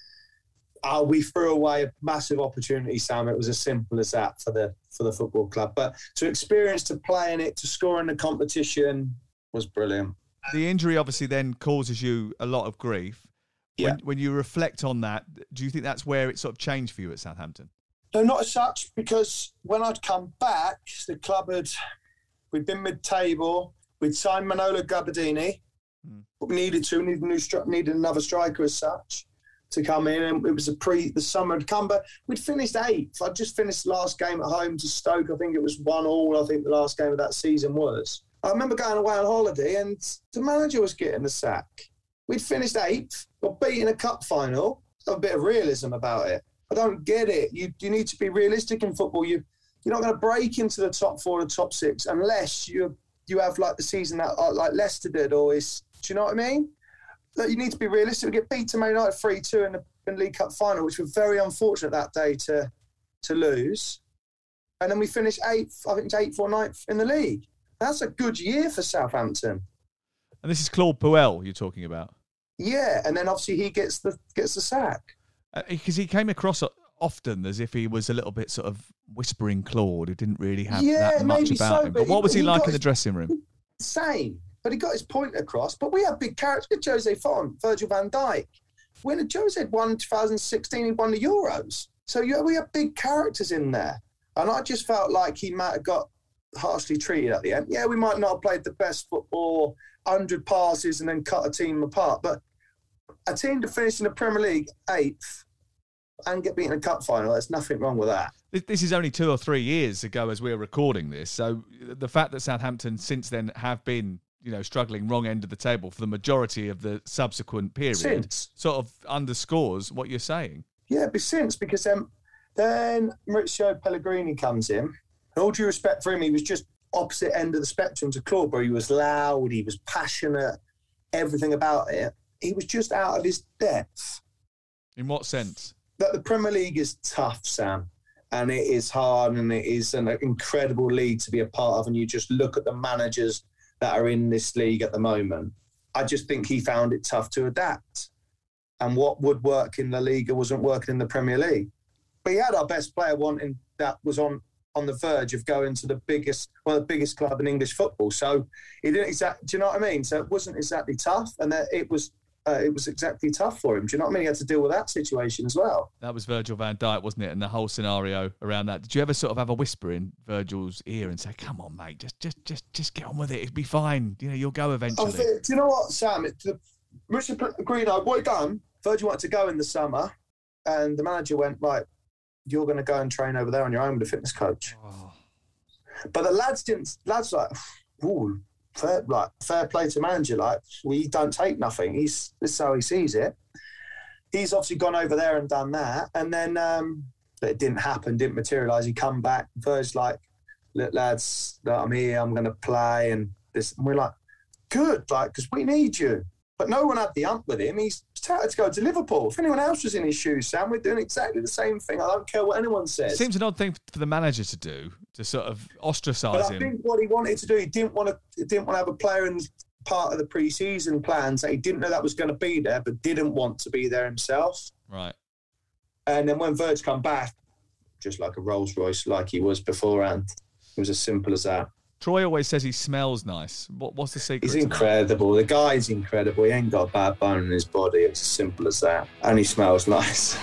Oh, we threw away a massive opportunity, Sam. It was as simple as that for the for the football club. But to experience, to play in it, to score in the competition was brilliant. The injury obviously then causes you a lot of grief. Yeah. When, when you reflect on that, do you think that's where it sort of changed for you at Southampton? No, not as such, because when I'd come back, the club had, we'd been mid-table, we'd signed Manolo Gabardini, hmm. but we needed to, needed, a new, needed another striker as such to come in, and it was a pre the summer had come, but we'd finished eighth. I'd just finished the last game at home to Stoke. I think it was one all. I think the last game of that season was. I remember going away on holiday, and the manager was getting the sack. We'd finished eighth, got beaten a cup final. Have a bit of realism about it. I don't get it. You you need to be realistic in football. You you're not going to break into the top four or the top six unless you you have like the season that like Leicester did, or is. Do you know what I mean? That you need to be realistic. We get beat to Man United three two in the in League Cup final, which was very unfortunate that day to to lose. And then we finished eighth, I think it's eighth or ninth in the league. That's a good year for Southampton. And this is Claude Puel you're talking about? Yeah, and then obviously he gets the gets the sack. Because uh, he came across often as if he was a little bit sort of whispering Claude, who didn't really have yeah, that much about so, him. But, but what he, was he, he like in his, the dressing room? Same. But he got his point across. But we have big characters. Jose Font, Virgil van Dijk. When Jose had won twenty sixteen, he won the Euros. So yeah, we have big characters in there. And I just felt like he might have got harshly treated at the end. Yeah, we might not have played the best football, one hundred passes and then cut a team apart. But a team to finish in the Premier League eighth and get beaten in a cup final, there's nothing wrong with that. This is only two or three years ago as we're recording this. So the fact that Southampton since then have been, you know, struggling wrong end of the table for the majority of the subsequent period since. Sort of underscores what you're saying. Yeah, but since, because um, then Maurizio Pellegrini comes in. And all due respect for him, he was just opposite end of the spectrum to Claude, where he was loud, he was passionate, everything about it. He was just out of his depth. In what sense? That the Premier League is tough, Sam, and it is hard, and it is an incredible league to be a part of, and you just look at the managers that are in this league at the moment. I just think he found it tough to adapt. And what would work in La Liga wasn't working in the Premier League. But he had our best player wanting that was on, on the verge of going to the biggest, well, the biggest club in English football. So he didn't exactly, do you know what I mean? So it wasn't exactly tough, and that it was uh, it was exactly tough for him. Do you know what I mean? He had to deal with that situation as well. That was Virgil van Dijk, wasn't it? And the whole scenario around that. Did you ever sort of have a whisper in Virgil's ear and say, "Come on, mate, just just just just get on with it. It'll be fine. You know, you'll go eventually." I think, do you know what, Sam? It, the, Richard Greenwood, what he done? Virgil wanted to go in the summer, and the manager went, right, you're going to go and train over there on your own with a fitness coach. Oh. But the lads didn't. Lads like, ooh. Fair, like fair play to manager, like we don't take nothing. He's this is how he sees it. He's obviously gone over there and done that, and then um, but it didn't happen, didn't materialise. He come back, Virg's like, look, lads, I'm here, I'm going to play, and this. And we're like, good, like because we need you. But no one had the ump with him. He's touted to go to Liverpool. If anyone else was in his shoes, Sam, we're doing exactly the same thing. I don't care what anyone says. It seems an odd thing for the manager to do, to sort of ostracise but I him. think what he wanted to do, he didn't want to, he didn't want to have a player in part of the pre-season plans that he didn't know that was going to be there, but didn't want to be there himself. Right. And then when Virg come back, just like a Rolls Royce, like he was beforehand, it was as simple as that. Troy always says he smells nice. What, what's the secret? He's incredible. The guy's incredible. He ain't got a bad bone in his body. It's as simple as that. And he smells nice.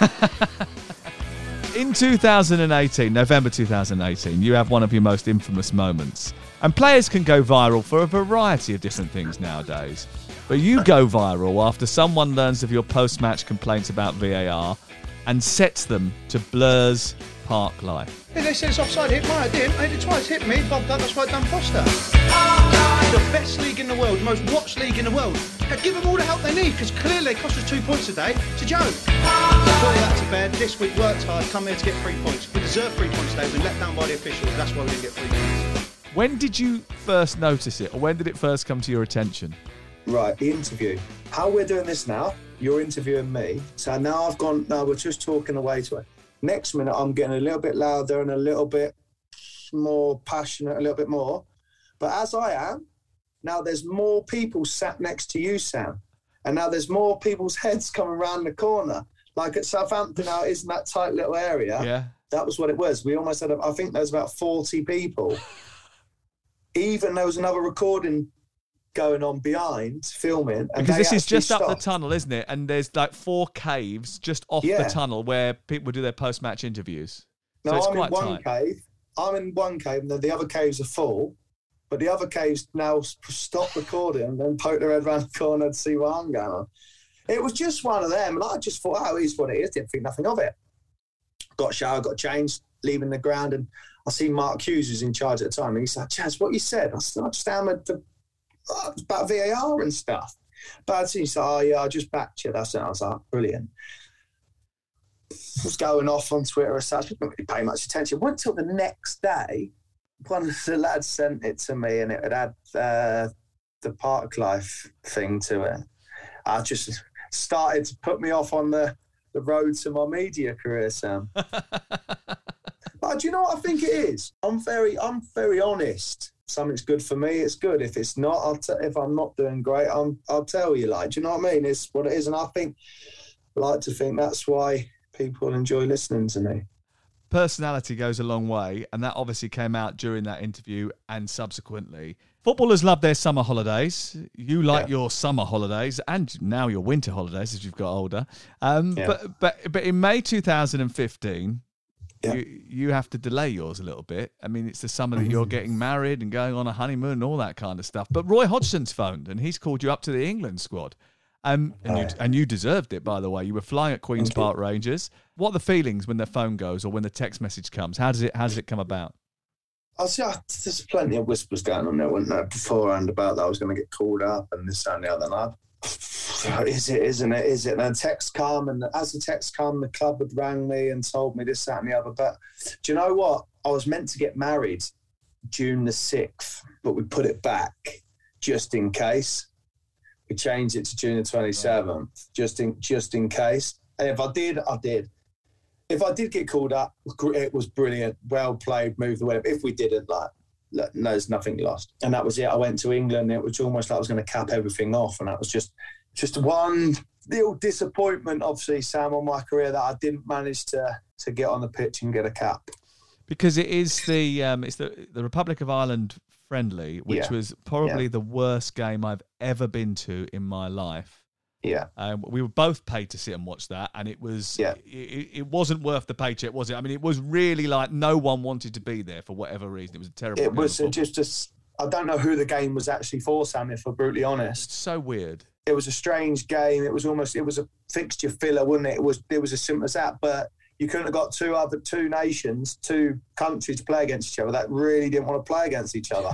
In two thousand eighteen, November two thousand eighteen, you have one of your most infamous moments. And players can go viral for a variety of different things nowadays. But you go viral after someone learns of your post-match complaints about V A R and sets them to Blur's Park life. Yeah, they said it's offside. Hit mine. I didn't. I hit it twice. Hit me. Bob done. That's why I done Foster. The best league in the world, the most watched league in the world. Give them all the help they need because clearly they cost us two points today. It's a joke. Put all that to bed. This week worked hard. Come here to get three points. We deserve three points today. We've been let down by the officials. That's why we didn't get three points. When did you first notice it, or when did it first come to your attention? Right, the interview. How we're doing this now, you're interviewing me. So now I've gone, now we're just talking away to it. Next minute, I'm getting a little bit louder and a little bit more passionate, a little bit more. But as I am, now there's more people sat next to you, Sam. And now there's more people's heads coming around the corner. Like at Southampton now, it isn't that tight little area. Yeah. That was what it was. We almost had, a, I think there was about forty people. Even there was another recording going on behind, filming. And because this is just stopped. up the tunnel, isn't it? And there's like four caves just off yeah. the tunnel where people do their post-match interviews. So no, it's I'm quite in one tight. cave. I'm in one cave, and then the other caves are full. But the other caves now stop recording and then poke their head around the corner to see what I'm going on. It was just one of them, and I just thought, oh, it is what it is. Didn't think nothing of it. Got a shower, got changed, leaving the ground, and I see Mark Hughes, who's in charge at the time, and he's like, Chaz, what you said? I said, I just hammered the, uh, about V A R and stuff. But he's like, oh, yeah, I just backed you. That's it. I was like, brilliant. I was going off on Twitter or such. I didn't really pay much attention. It wasn't until the next day, one of the lads sent it to me, and it had uh, the Park Life thing to it. I just started to put me off on the, the road to my media career, Sam. But do you know what I think it is? I'm very, I'm very honest. If something's good for me, it's good. If it's not, I'll t- if I'm not doing great, I'm, I'll tell you. Like, do you know what I mean? It's what it is, and I think, I like to think that's why people enjoy listening to me. Personality goes a long way, and that obviously came out during that interview and subsequently. Footballers love their summer holidays. You like yeah. your summer holidays, and now your winter holidays as you've got older. Um, yeah. But but but in May two thousand fifteen. Yeah. You, you have to delay yours a little bit. I mean, it's the summer that you're getting married and going on a honeymoon and all that kind of stuff. But Roy Hodgson's phoned and he's called you up to the England squad. Um, and, you, and you deserved it, by the way. You were flying at Queen's Park Rangers. What are the feelings when the phone goes or when the text message comes? How does it how does it come about? I see, there's plenty of whispers going on there, wasn't there, beforehand about that I was going to get called up and this and the other. And I, is it, isn't it, is it? And the text come, and as the text come, the club had rang me and told me this, that and the other. But do you know what? I was meant to get married June the sixth, but we put it back just in case. We changed it to June the twenty-seventh, just in just in case. And if I did, I did. If I did get called up, it was brilliant, well played, moved the way. If we didn't, like, no, there's nothing lost. And that was it. I went to England. It was almost like I was going to cap everything off. And that was just, just one little disappointment, obviously, Sam, on my career that I didn't manage to to get on the pitch and get a cap. Because it is the um, it's the the Republic of Ireland friendly, which Yeah. was probably Yeah. the worst game I've ever been to in my life. Yeah. Um, we were both paid to sit and watch that, and it was Yeah. it, it wasn't worth the paycheck, was it? I mean, it was really like no one wanted to be there for whatever reason. It was a terrible. It game was of football. just, just, I don't know who the game was actually for, Sam, if I'm brutally honest. So weird. It was a strange game. It was almost, it was a fixture filler, wasn't it? It was, it was as simple as that. But you couldn't have got two other, two nations, two countries to play against each other that really didn't want to play against each other.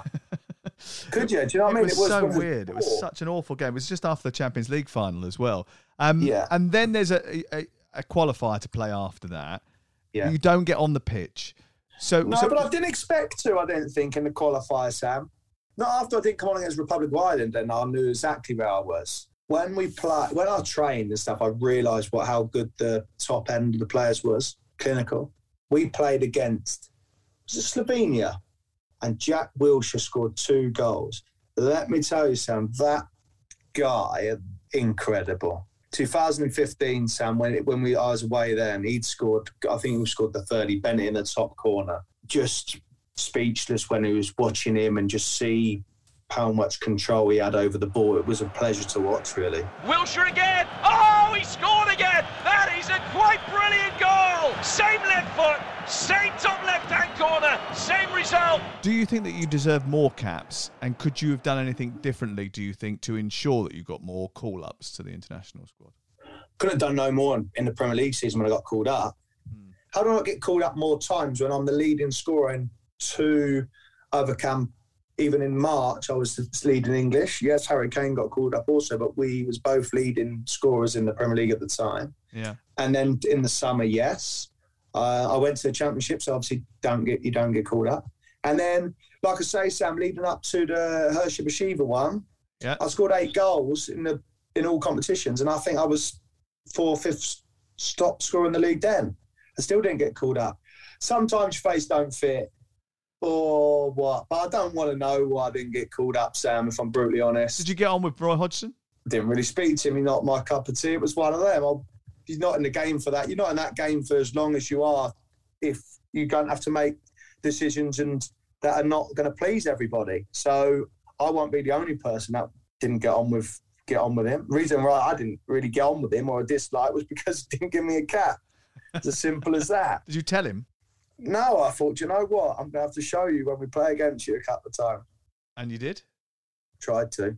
Could you? Do you know what I mean? It was, so weird. It was such an awful game. It was just after the Champions League final as well. Um, Yeah. And then there's a, a, a qualifier to play after that. Yeah. You don't get on the pitch. So No, so, but I didn't expect to, I didn't think, in the qualifier, Sam. Not after I didn't come on against Republic of Ireland, then I knew exactly where I was. When we play, when I trained and stuff, I realised what how good the top end of the players was, clinical. We played against was it Slovenia, and Jack Wilshere scored two goals. Let me tell you, Sam, that guy, incredible. twenty fifteen, Sam, when it, when we I was away there, and he'd scored, I think he scored the third. He bent it in the top corner. Just speechless when he was watching him and just see how much control he had over the ball. It was a pleasure to watch, really. Wilshere again. Oh, he scored again. That is a quite brilliant goal. Same left foot, same top left-hand corner, same result. do you think that you deserve more caps? And could you have done anything differently, do you think, to ensure that you got more call-ups to the international squad? Could have done no more in the Premier League season when I got called up. Hmm. How do I get called up more times when I'm the leading scorer in two other camp? Even in March, I was leading English. Yes, Harry Kane got called up also, but we was both leading scorers in the Premier League at the time. Yeah. And then in the summer, yes, uh, I went to the Championship, so obviously don't get you don't get called up. And then, like I say, Sam, leading up to the Hershey Bashiva one, yeah. I scored eight goals in the in all competitions, and I think I was fourth, fifth top scorer in the league then. I still didn't get called up. Sometimes your face don't fit. Or what? But I don't want to know why I didn't get called up, Sam, if I'm brutally honest. Did you get on with Roy Hodgson? Didn't really speak to him. He's not my cup of tea. It was one of them. I'll, he's not in the game for that. You're not in that game for as long as you are if you don't have to make decisions and that are not going to please everybody. So I won't be the only person that didn't get on with get on with him. The reason why I didn't really get on with him or dislike was because he didn't give me a cap. It's as simple as that. Did you tell him? No, I thought, you know what? I'm going to have to show you when we play against you a couple of times. And you did? Tried to.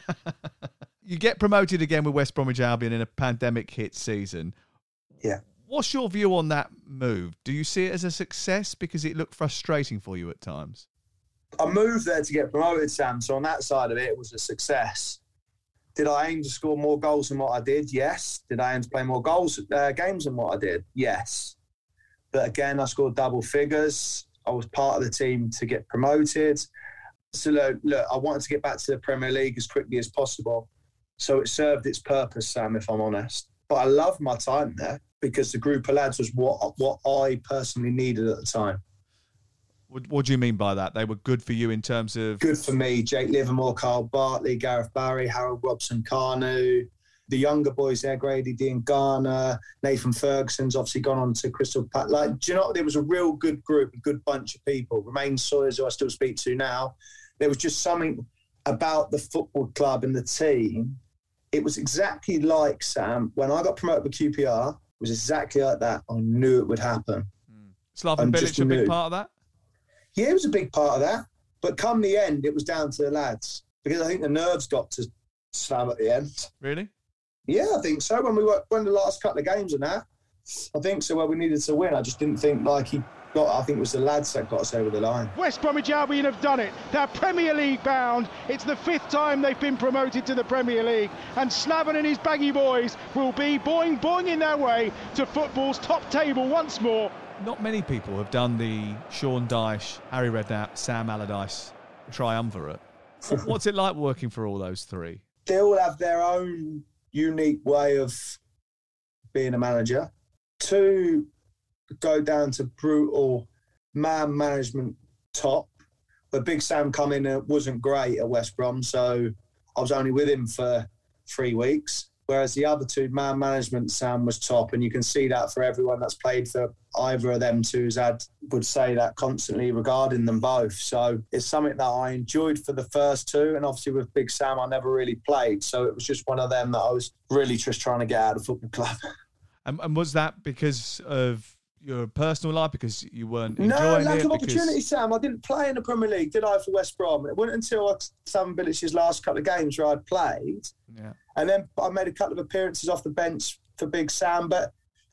You get promoted again with West Bromwich Albion in a pandemic hit season. Yeah. What's your view on that move? Do you see it as a success? Because it looked frustrating for you at times. I moved there to get promoted, Sam, so on that side of it, it was a success. Did I aim to score more goals than what I did? Yes. Did I aim to play more goals uh, games than what I did? Yes. But again, I scored double figures. I was part of the team to get promoted. So look, look, I wanted to get back to the Premier League as quickly as possible. So it served its purpose, Sam, if I'm honest. But I loved my time there because the group of lads was what what I personally needed at the time. What, what do you mean by that? They were good for you in terms of... Good for me. Jake Livermore, Carl Bartley, Gareth Barry, Harold Robson-Kanu. The younger boys there, Grady Dean Garner, Nathan Ferguson's obviously gone on to Crystal Palace. Like, do you know what? There was a real good group, a good bunch of people. Romain Sawyers, who I still speak to now. There was just something about the football club and the team. It was exactly like, Sam, when I got promoted with Q P R, it was exactly like that. I knew it would happen. Mm. Slaven Bilic a big part of that? Yeah, it was a big part of that. But come the end, it was down to the lads. Because I think the nerves got to Sam at the end. Really? Yeah, I think so. When we won the last couple of games and that, I think so. Where we needed to win, I just didn't think like he got. I think it was the lads that got us over the line. West Bromwich Albion have done it. They're Premier League bound. It's the fifth time they've been promoted to the Premier League, and Slaven and his baggy boys will be boing boinging their way to football's top table once more. Not many people have done the Sean Dyche, Harry Redknapp, Sam Allardyce triumvirate. What's it like working for all those three? They all have their own unique way of being a manager. Two go down to brutal man management top, But Big Sam coming uh, wasn't great at West Brom, so I was only with him for three weeks. Whereas the other two, man management, Sam was top, and you can see that for everyone that's played for either of them two's had would say that constantly regarding them both. So it's something that I enjoyed for the first two, and obviously with Big Sam I never really played, so it was just one of them that I was really just trying to get out of the football club. And, and was that because of your personal life, because you weren't no, enjoying lack it? of because... opportunity, Sam. I didn't play in the Premier League, did I, for West Brom? It wasn't until Southern Village's last couple of games where I'd played. Yeah. And then I made a couple of appearances off the bench for Big Sam, but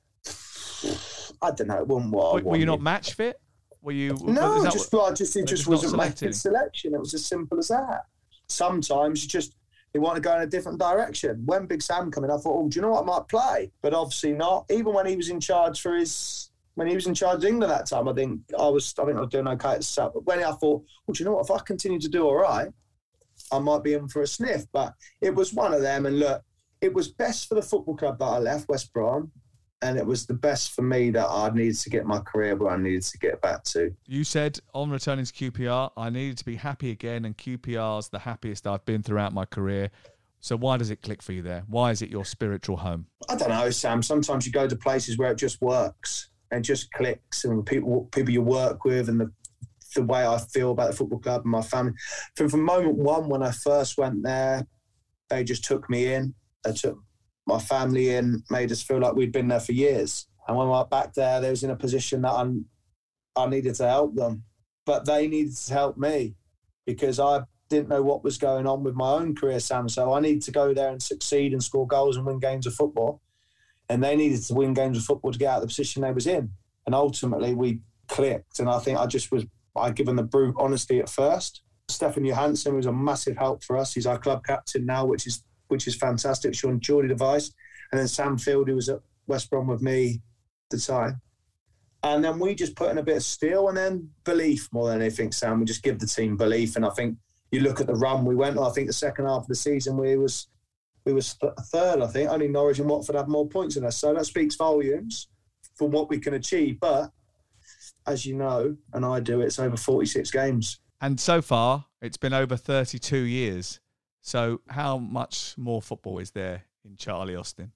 I don't know, it wasn't what Were, I were you not wanted. match fit? Were you? No, that just, what, I just, it just just not wasn't making selected? selection. It was as simple as that. Sometimes you just, you want to go in a different direction. When Big Sam came in, I thought, oh, do you know what, I might play. But obviously not. Even when he was in charge for his... When he was in charge of England that time, I think I was I think I was doing okay at South. But when I thought, well, do you know what? If I continue to do all right, I might be in for a sniff. But it was one of them. And look, it was best for the football club that I left, West Brom. And it was the best for me that I needed to get my career where I needed to get back to. You said on returning to Q P R, I needed to be happy again. And Q P R's the happiest I've been throughout my career. So why does it click for you there? Why is it your spiritual home? I don't know, Sam. Sometimes you go to places where it just works. And just clicks, and people people you work with, and the the way I feel about the football club and my family. From from moment one when I first went there, they just took me in. They took my family in, made us feel like we'd been there for years. And when I went back there, they was in a position that I'm, I needed to help them, but they needed to help me because I didn't know what was going on with my own career, Sam. So I needed to go there and succeed and score goals and win games of football. And they needed to win games of football to get out of the position they was in. And ultimately we clicked. And I think I just was, I given the brute honesty at first. Stefan Johansson was a massive help for us. He's our club captain now, which is which is fantastic. Sean Geordie, the vice. And then Sam Field, who was at West Brom with me at the time. And then we just put in a bit of steel and then belief more than anything, Sam. We just give the team belief. And I think you look at the run we went on, I think the second half of the season we was We were third, I think. Only Norwich and Watford had more points than us. So that speaks volumes for what we can achieve. But as you know, and I do, it's over forty-six games. And so far, it's been over thirty-two years. So how much more football is there in Charlie Austin?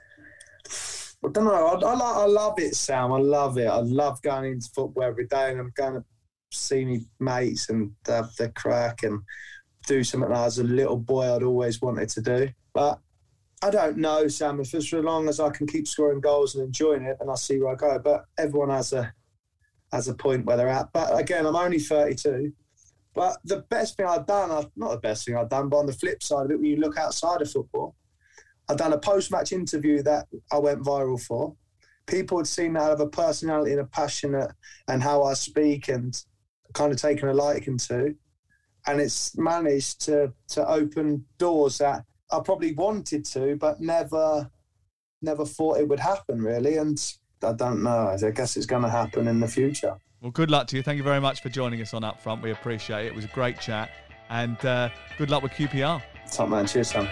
I don't know. I, I, I love it, Sam. I love it. I love going into football every day, and I'm going to see me mates and have the crack and do something that as a little boy I'd always wanted to do. But I don't know, Sam, if it's as long as I can keep scoring goals and enjoying it, then I'll see where I go. But everyone has a has a point where they're at. But again, I'm only thirty-two. But the best thing I've done, not the best thing I've done, but on the flip side of it, when you look outside of football, I've done a post-match interview that I went viral for. People had seen that I have a personality and a passion and how I speak and kind of taken a liking to. And it's managed to to open doors that I probably wanted to, but never never thought it would happen, really. And I don't know. I guess it's going to happen in the future. Well, good luck to you. Thank you very much for joining us on Upfront. We appreciate it. It was a great chat. And uh, good luck with Q P R. Top man. Cheers, Sam.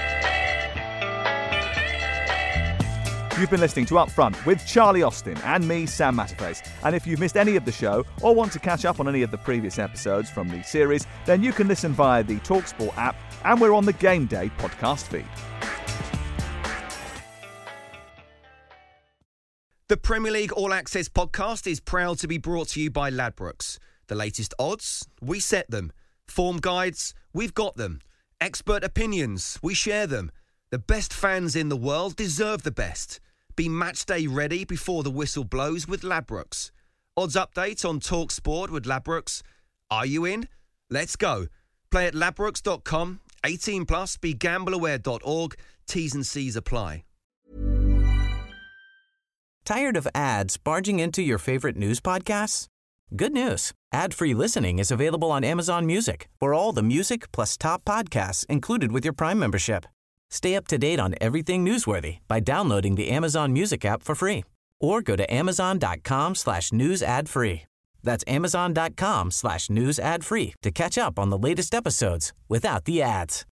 You've been listening to Upfront with Charlie Austin and me, Sam Matterface. And if you've missed any of the show or want to catch up on any of the previous episodes from the series, then you can listen via the TalkSport app, and we're on the Game Day podcast feed. The Premier League All Access podcast is proud to be brought to you by Ladbrokes. The latest odds, we set them. Form guides, we've got them. Expert opinions, we share them. The best fans in the world deserve the best. Be matchday ready before the whistle blows with Ladbrokes. Odds update on TalkSport with Ladbrokes. Are you in? Let's go. Play at ladbrokes dot com. eighteen plus, be gamble aware dot org. T's and C's apply. Tired of ads barging into your favorite news podcasts? Good news. Ad-free listening is available on Amazon Music for all the music plus top podcasts included with your Prime membership. Stay up to date on everything newsworthy by downloading the Amazon Music app for free or go to amazon.com slash news ad free. That's amazon.com slash news ad free to catch up on the latest episodes without the ads.